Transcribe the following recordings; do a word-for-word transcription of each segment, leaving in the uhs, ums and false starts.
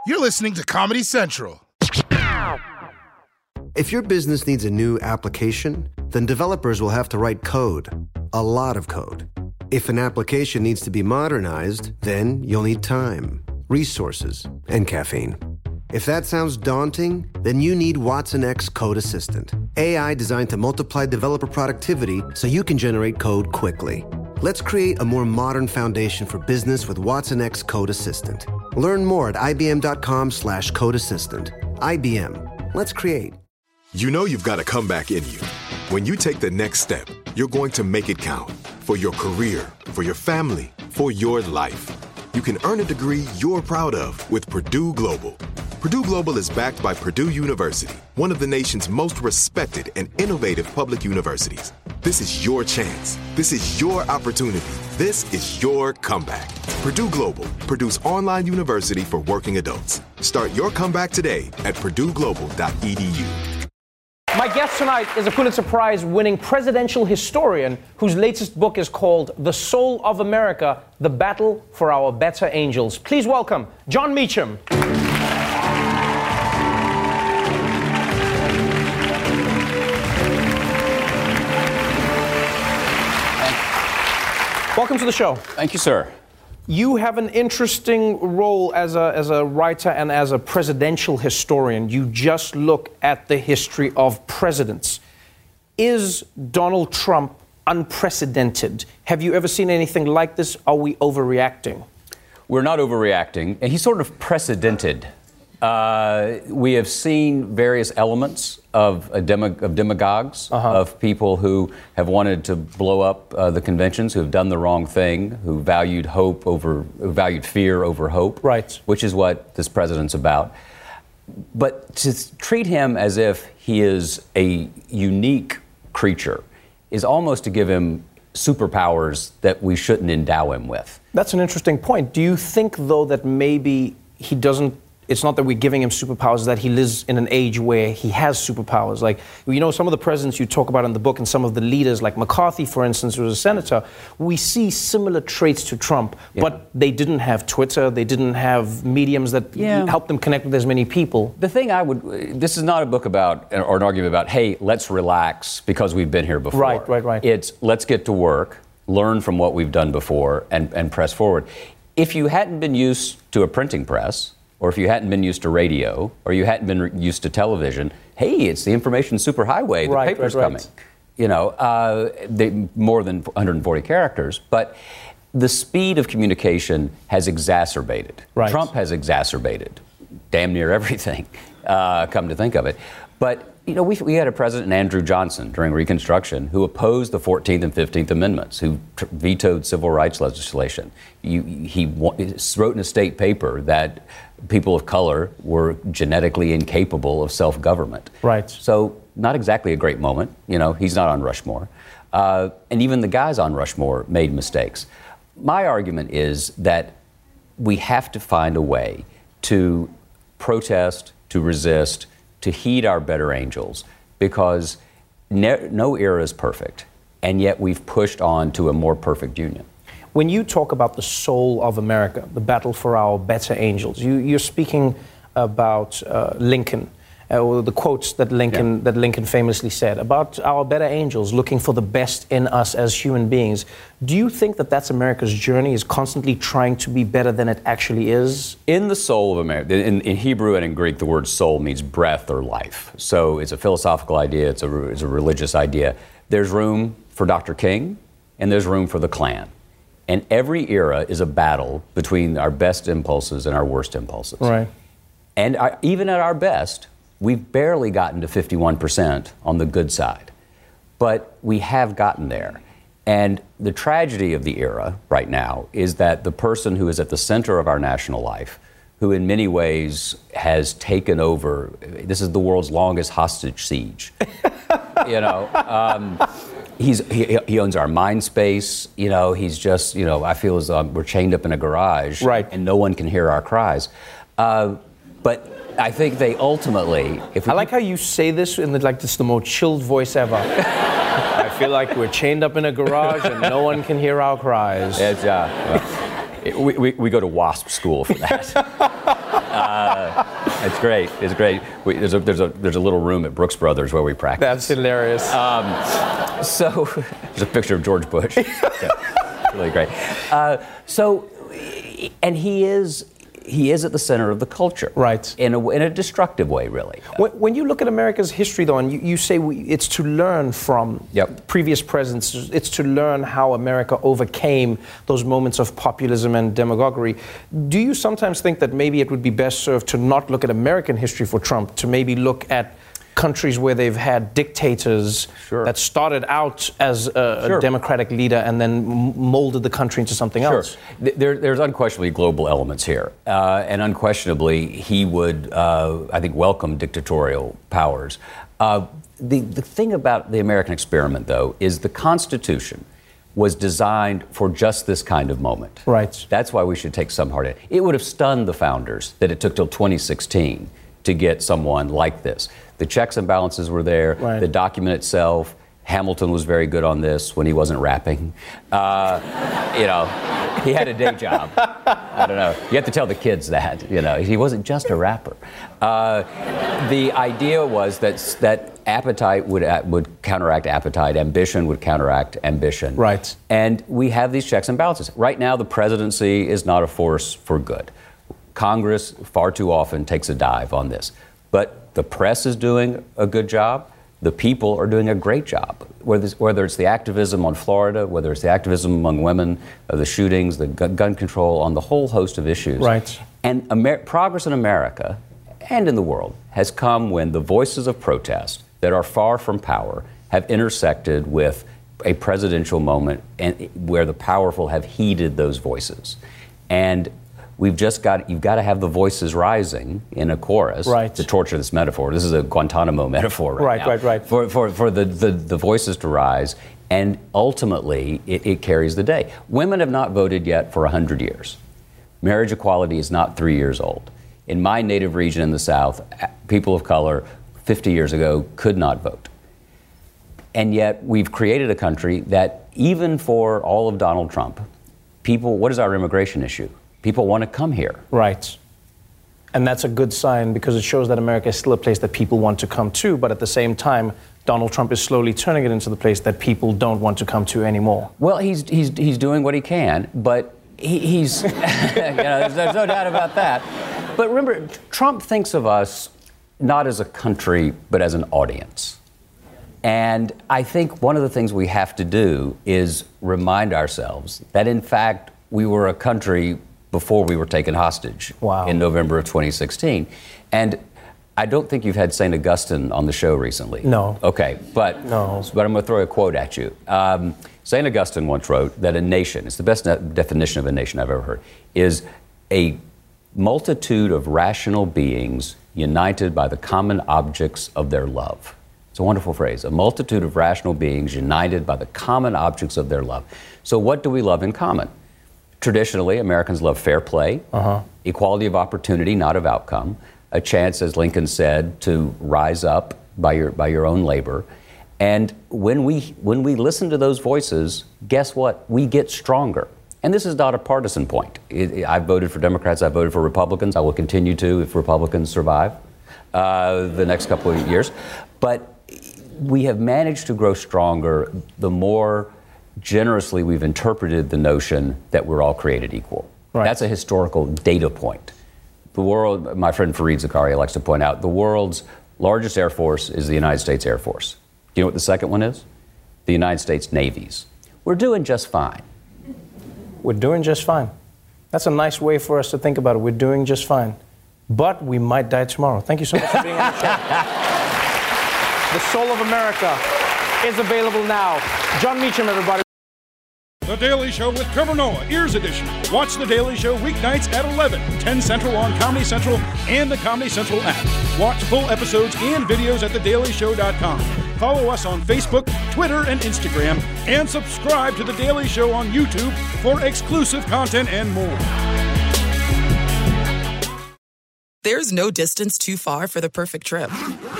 You're listening to Comedy Central. If your business needs a new application, then developers will have to write code. A lot of code. If an application needs to be modernized, then you'll need time, resources, and caffeine. If that sounds daunting, then you need Watson X Code Assistant. A I designed to multiply developer productivity so you can generate code quickly. Let's create a more modern foundation for business with Watson X Code Assistant. Learn more at ibm.com slash code assistant. I B M. Let's create. You know you've got a comeback in you. When you take the next step, you're going to make it count. For your career, for your family, for your life. You can earn a degree you're proud of with Purdue Global. Purdue Global is backed by Purdue University, one of the nation's most respected and innovative public universities. This is your chance. This is your opportunity. This is your comeback. Purdue Global, Purdue's online university for working adults. Start your comeback today at purdue global dot e d u. My guest tonight is a Pulitzer Prize-winning presidential historian whose latest book is called The Soul of America, The Battle for Our Better Angels. Please welcome Jon Meacham. Welcome to the show. Thank you, sir. You have an interesting role as a, as a writer and as a presidential historian. You just look at the history of presidents. Is Donald Trump unprecedented? Have you ever seen anything like this? Are we overreacting? We're not overreacting, and he's sort of precedented. Uh, we have seen various elements of, a demo, of demagogues, uh-huh. of people who have wanted to blow up uh, the conventions, who have done the wrong thing, who valued hope over, who valued fear over hope, right. which is what this president's about. But to treat him as if he is a unique creature is almost to give him superpowers that we shouldn't endow him with. That's an interesting point. Do you think, though, that maybe he doesn't it's not that we're giving him superpowers, that he lives in an age where he has superpowers? Like, you know, some of the presidents you talk about in the book and some of the leaders, like McCarthy, for instance, who was a senator, we see similar traits to Trump, yeah. but they didn't have Twitter, they didn't have mediums that yeah. helped them connect with as many people. The thing I would, this is not a book about, or an argument about, hey, let's relax because we've been here before. Right, right, right. It's let's get to work, learn from what we've done before, and, and press forward. If you hadn't been used to a printing press, or if you hadn't been used to radio, or you hadn't been used to television, hey, it's the information superhighway. The right, paper's right, right. coming. You know, uh, they, more than one hundred forty characters. But the speed of communication has exacerbated. Right. Trump has exacerbated damn near everything, uh, come to think of it. But, you know, we, we had a president, Andrew Johnson, during Reconstruction, who opposed the fourteenth and fifteenth Amendments, who tr- vetoed civil rights legislation. You, he w- wrote in a state paper that people of color were genetically incapable of self-government. Right. So not exactly a great moment. You know, he's not on Rushmore. Uh, and even the guys on Rushmore made mistakes. My argument is that we have to find a way to protest, to resist, to heed our better angels, because ne- no era is perfect, and yet we've pushed on to a more perfect union. When you talk about the soul of America, the battle for our better angels, you, you're speaking about uh, Lincoln, uh, or the quotes that Lincoln, yeah. that Lincoln famously said about our better angels looking for the best in us as human beings. Do you think that that's America's journey, is constantly trying to be better than it actually is? In the soul of America, in, in Hebrew and in Greek, the word soul means breath or life. So it's a philosophical idea, it's a, it's a religious idea. There's room for Doctor King, and there's room for the Klan. And every era is a battle between our best impulses and our worst impulses. Right. And our, even at our best, we've barely gotten to fifty-one percent on the good side. But we have gotten there. And the tragedy of the era right now is that the person who is at the center of our national life, who in many ways has taken over, this is the world's longest hostage siege. you know, um, he's he, he owns our mind space. You know, he's just, you know, I feel as though we're chained up in a garage, right. and no one can hear our cries. Uh, but I think they ultimately, if we I like how you say this in the, like this the most chilled voice ever. I feel like we're chained up in a garage and no one can hear our cries. It's, uh, well, it, we, we we go to WASP school for that. Uh, it's great. It's great. We, there's a there's a there's a little room at Brooks Brothers where we practice. That's hilarious. Um, so there's a picture of George Bush. So, really great. Uh, so, and he is. He is at the center of the culture. Right. In a, in a destructive way, really. When, when you look at America's history, though, and you, you say we, it's to learn from yep. previous presidents, it's to learn how America overcame those moments of populism and demagoguery. Do you sometimes think that maybe it would be best served to not look at American history for Trump, to maybe look at countries where they've had dictators sure. that started out as a, sure. a democratic leader and then molded the country into something sure. else? There, there's unquestionably global elements here. Uh, and unquestionably, he would, uh, I think, welcome dictatorial powers. Uh, the, the thing about the American experiment, though, is the Constitution was designed for just this kind of moment. Right. That's why we should take some heart in it. It would have stunned the founders that it took till twenty sixteen to get someone like this. The checks and balances were there. Right. The document itself, Hamilton was very good on this when he wasn't rapping. Uh, you know, he had a day job. I don't know. You have to tell the kids that, you know. He wasn't just a rapper. Uh, the idea was that that appetite would would counteract appetite, ambition would counteract ambition. Right. And we have these checks and balances. Right now, the presidency is not a force for good. Congress far too often takes a dive on this. But the press is doing a good job. The people are doing a great job. Whether it's, whether it's the activism on Florida, whether it's the activism among women, uh, the shootings, the gun, gun control, on the whole host of issues. Right. And Amer- progress in America and in the world has come when the voices of protest that are far from power have intersected with a presidential moment and where the powerful have heeded those voices. And we've just got, you've got to have the voices rising in a chorus right. to torture this metaphor. This is a Guantanamo metaphor right, right now. Right, right, right. For, for, for the, the, the voices to rise, and ultimately it, it carries the day. Women have not voted yet for one hundred years. Marriage equality is not three years old. In my native region in the South, people of color fifty years ago could not vote. And yet we've created a country that, even for all of Donald Trump, people, what is our immigration issue? People want to come here. Right. And that's a good sign because it shows that America is still a place that people want to come to, but at the same time, Donald Trump is slowly turning it into the place that people don't want to come to anymore. Well, he's he's he's doing what he can, but he, he's you know, there's, there's no doubt about that. But remember, Trump thinks of us not as a country, but as an audience. And I think one of the things we have to do is remind ourselves that, in fact, we were a country before we were taken hostage wow. in November of twenty sixteen. And I don't think you've had Saint Augustine on the show recently. No. Okay, but, no. but I'm going to throw a quote at you. Um, Saint Augustine once wrote that a nation, it's the best ne- definition of a nation I've ever heard, is a multitude of rational beings united by the common objects of their love. It's a wonderful phrase. A multitude of rational beings united by the common objects of their love. So what do we love in common? Traditionally, Americans love fair play, uh-huh. equality of opportunity, not of outcome, a chance, as Lincoln said, to rise up by your by your own labor. And when we when we listen to those voices, guess what? We get stronger. And this is not a partisan point. It, I've voted for Democrats, I've voted for Republicans, I will continue to if Republicans survive uh, the next couple of years. But we have managed to grow stronger the more generously we've interpreted the notion that we're all created equal. Right. That's a historical data point. The world, my friend Fareed Zakaria likes to point out, the world's largest air force is the United States Air Force. Do you know what the second one is? The United States Navies. We're doing just fine. We're doing just fine. That's a nice way for us to think about it. We're doing just fine. But we might die tomorrow. Thank you so much for being on the show. The Soul of America is available now. John Meacham, everybody. The Daily Show with Trevor Noah, Ears Edition. Watch The Daily Show weeknights at eleven, ten Central on Comedy Central and the Comedy Central app. Watch full episodes and videos at the daily show dot com. Follow us on Facebook, Twitter, and Instagram. And subscribe to The Daily Show on YouTube for exclusive content and more. There's no distance too far for the perfect trip.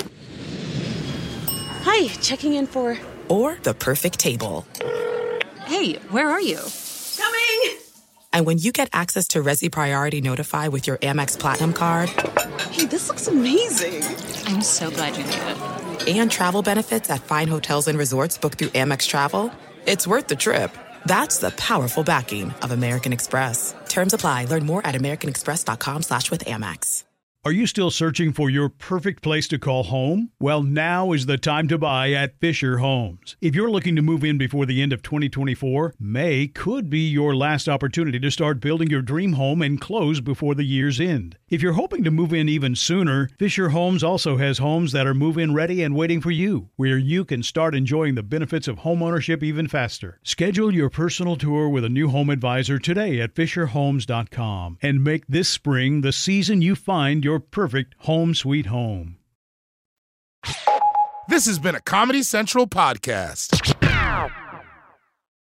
Hi, checking in for... Or the perfect table. Hey, where are you? Coming! And when you get access to Resi Priority Notify with your Amex Platinum card... Hey, this looks amazing. I'm so glad you made it. And travel benefits at fine hotels and resorts booked through Amex Travel, it's worth the trip. That's the powerful backing of American Express. Terms apply. Learn more at americanexpress.com slash with Amex. Are you still searching for your perfect place to call home? Well, now is the time to buy at Fisher Homes. If you're looking to move in before the end of twenty twenty-four, May could be your last opportunity to start building your dream home and close before the year's end. If you're hoping to move in even sooner, Fisher Homes also has homes that are move-in ready and waiting for you, where you can start enjoying the benefits of homeownership even faster. Schedule your personal tour with a new home advisor today at fisher homes dot com and make this spring the season you find your perfect home sweet home. This has been a Comedy Central podcast.